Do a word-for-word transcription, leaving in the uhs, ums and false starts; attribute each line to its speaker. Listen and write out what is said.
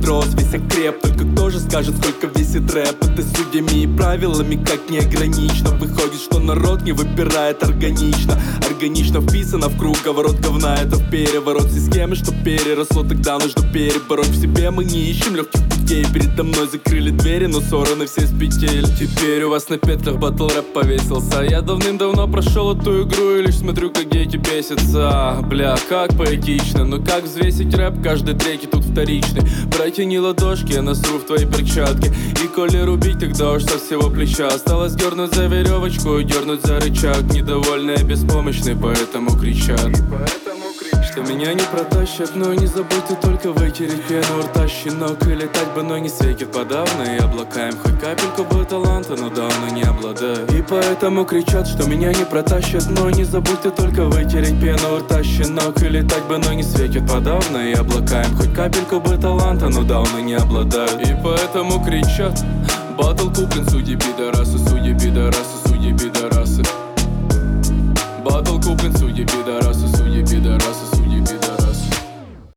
Speaker 1: рос, весь окреп. Только кто же скажет, сколько весит рэп? Это судьями и правилами как не ограничено. Выходит, что народ не выбирает органично. Органично вписано в круговорот говна. Это в переворот системы, что переросло. Тогда нужно перебороть в себе. Мы не ищем легких путей. Передо мной закрыли двери, но сорваны все с петель. Теперь у вас на петлях батл рэп повесился. Я давным-давно прошел эту игру и лишь смотрю, как дети бесятся. Бля, как поэтично, но как взвесить рэп? Каждый треки тут вторичный. Протяни ладошки, я насру в твои перчатки. И коли рубить, тогда уж со всего плеча. Осталось дернуть за веревочку и дернуть за рычаг. Недовольные, беспомощные, поэтому кричат. Что меня не протащат, но не забудь ты только вытереть пену у рта, щенок. И летать бы, но не светит подавно. И облакаем хоть капельку бы таланта, но давно не обладаю. И поэтому кричат, что меня не протащат, но не забудь ты только вытереть пену у рта, щенок. И летать бы, но не светит подавно. И облакаем хоть капельку бы таланта, но давно не обладаю. И поэтому кричат: батл куплен, судьи пидорасы, судьи пидорасы, судьи пидорасы. Батл куплен, судьи пидорасы.